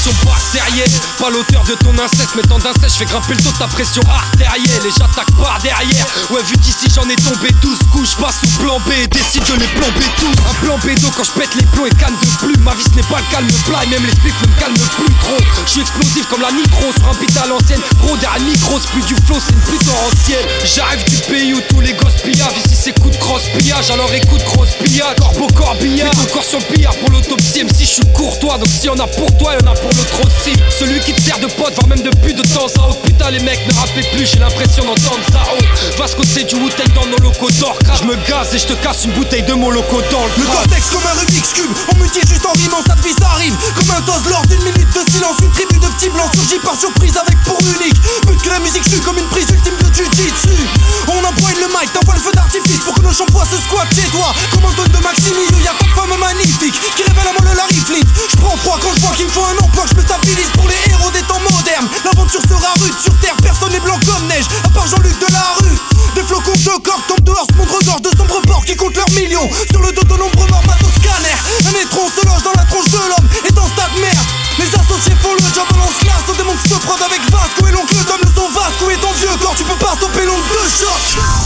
pression bactérienne. Pas l'auteur de ton inceste, mais tant d'inceste, j'fais grimper le taux de ta pression artérielle. Et j'attaque par derrière. Ouais, vu d'ici j'en ai tombé 12 couches. Passe au plan B et décide de les plomber tous. Un plan B d'eau quand j'pète les plombs et canne de plume. Ma vie ce n'est pas le calme plat et même les spics ne me calment plus trop. J'suis explosif comme la nitro sur un beat à l'ancienne. Gros derrière le micro, c'est plus du flow, c'est une pute ancienne. J'arrive du pays où tous les gosses pillavent. Ici c'est coup de cross pillage, alors écoute grosse pillage. Corbeau corbillard, mets ton corps sur le pillard pour l'autopsie. Même si j'suis courtois, donc si y'en a pour toi, y'en a pour l'autre aussi. Celui qui te sert de pote, voire même de pute de temps à autre. Putain les mecs ne rappellent plus, j'ai l'impression d'entendre ça haut. Vasco c'est du Wu-Tang dans nos locaux d'or. Je me gaze et je te casse une bouteille de mon loco dans le crâne. Le cortex comme un Rubik's Cube, on mutile juste en rimant, ça devise, ça arrive. Comme un toast lors d'une minute de silence, une tribu de petits blancs surgit par surprise avec pour unique but que la musique sue comme une prise ultime de jiu-jitsu. On empoigne le mic, t'envoies le feu d'artifice pour que nos shampoings se squattent chez toi. Comme Antoine de Maximilio, y'a tant de femmes magnifiques qui révèlent à moi le lariflip. J'prends froid quand je vois qu'il me faut un emploi, que je me stabilise pour les héros des temps modernes. L'aventure sera rude sur terre, personne n'est blanc comme neige, à part Jean-Luc de la rue. Des flocons de corps tombent dehors, se montrent gorge de sombres porcs qui comptent leurs millions. Sur le dos de nombreux morts, matos scanner. Un étron se loge dans la tronche de l'homme et dans ce tas de merde. Les associés font le job, balance l'as au démon qui se prod avec Vasco et l'oncle Tom le son Vasco. Où est ton vieux corps, tu peux pas stopper l'onde de choc.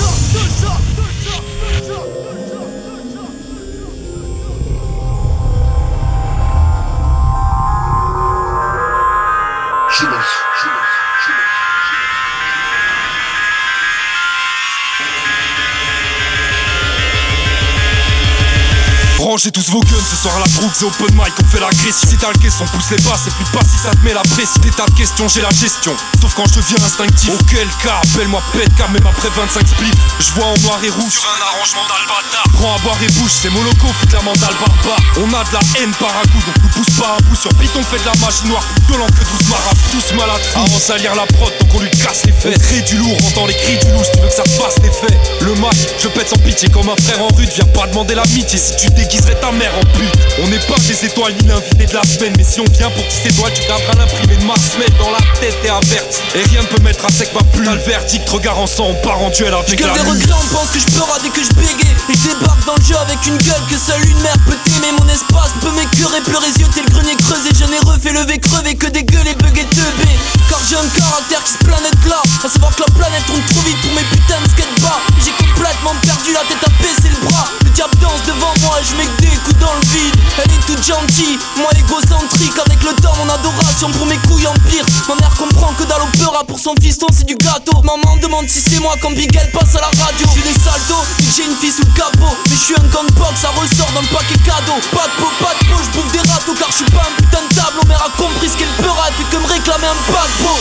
Branchez tous vos guns, ce soir à la Brooks et open mic on fait l'agression. Si t'as le caisson, pousse les basses et flippe pas si ça te met la pression. Des tas de questions, j'ai la gestion, sauf quand je deviens instinctif. Auquel cas, appelle-moi Petka, même après 25 spliffs. Je vois en noir et rouge sur un arrangement d'Albata. Prends à boire et bouge, c'est Moloko, fout la mandale barbare. On a de la haine par à coup, donc nous pousse pas un bout. Sur Python fait de la magie noire, plus violent que 12 marabouts. Tous malades, avant salir la prod, donc on lui casse les fesses. On crée du lourd, entend les cris du loup, si tu veux que ça fasse l'effet. Le match, je pète sans pitié comme un frère en rude. Viens pas demander l'amitié si tu déguiserais ta mère en pute. On n'est pas des étoiles ni l'invité de la semaine, mais si on vient pour tisser doigts, tu garderas l'imprimé de Mars. Mettre dans la tête et averti, et rien ne peut mettre à sec ma plume. T'as le verdict, regarde ensemble, on part en duel avec la des lune. regrets, on pense que je peux rater, que je bégaye. Et je débarque dans le jeu avec une gueule que seule une mère peut aimer. Mon espace peut m'écœurer, pleurer, yeux, le grenier creusé. Je n'ai refait lever, crever que des gueules et buggés teubés. Car j'ai un caractère qui se planète là. À savoir que la planète tourne trop vite pour mes putains de skate-bars. J'ai complètement perdu la tête à baisser le bras. Le diable danse devant moi et je mets que des coups dans le vide. Elle est toute gentille, moi égocentrique. Avec le temps mon adoration pour mes couilles empire. Ma mère comprend que dans l'opéra pour son fiston c'est du gâteau. Maman demande si c'est moi quand Big L passe à la radio. J'ai des saltos et que j'ai une fille sous le capot. Mais je suis un gunbox, ça ressort dans le paquet cadeau. Pas de peau, je bouffe des râteaux. Car je suis pas un putain de tableau. Mère a compris ce qu'elle peut rêver, fait que me réclamer un paquebot.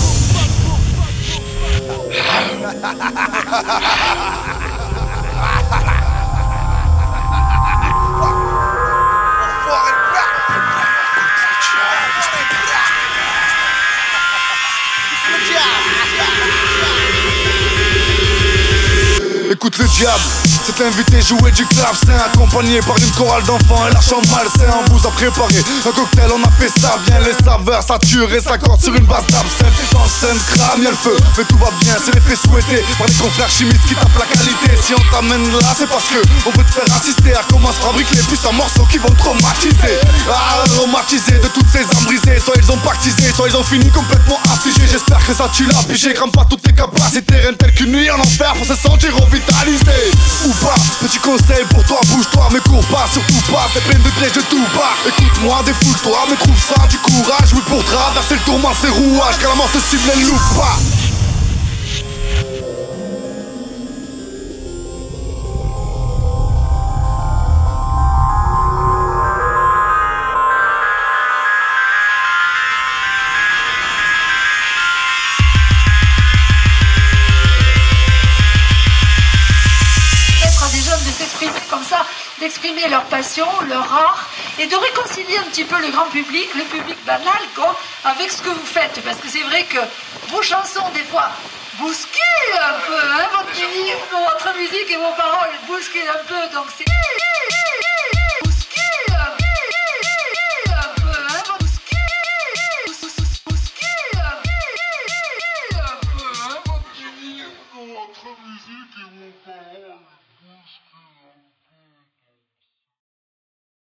Écoute le diable, cet invité jouait du clavecin, accompagné par une chorale d'enfants et la chambre malsain. On vous a préparé un cocktail, on a fait ça bien. Les saveurs saturées s'accordent sur une base d'absinthe. Dans le scène crame, y'a le feu, mais tout va bien. C'est l'effet souhaité par des confrères chimistes qui tapent la qualité. Si on t'amène là, c'est parce que on veut te faire assister à comment se fabriquent les puces en morceaux qui vont traumatiser. Traumatisés de toutes ces âmes brisées. Soit ils ont pactisé, soit ils ont fini complètement affligés. J'espère que ça tu l'as pigé, crame pas toutes tes capacités. Rien de tel qu'une nuit en enfer pour se sentir revitalisé. Ou pas, petit conseil pour toi, bouge-toi, mais cours pas, surtout pas, c'est plein de pièges de tout bas. Écoute-moi, défoule-toi, mais trouve ça du courage. Oui, pour traverser le tourment, c'est rouage, car la mort te cible, elle loupe pas. d'exprimer leur passion, leur art, et de réconcilier un petit peu le grand public, le public banal, quoi, avec ce que vous faites. Parce que c'est vrai que vos chansons, des fois, bousculent un peu, hein, votre musique et vos paroles bousculent un peu, donc c'est... Votre musique et vos paroles bousculent.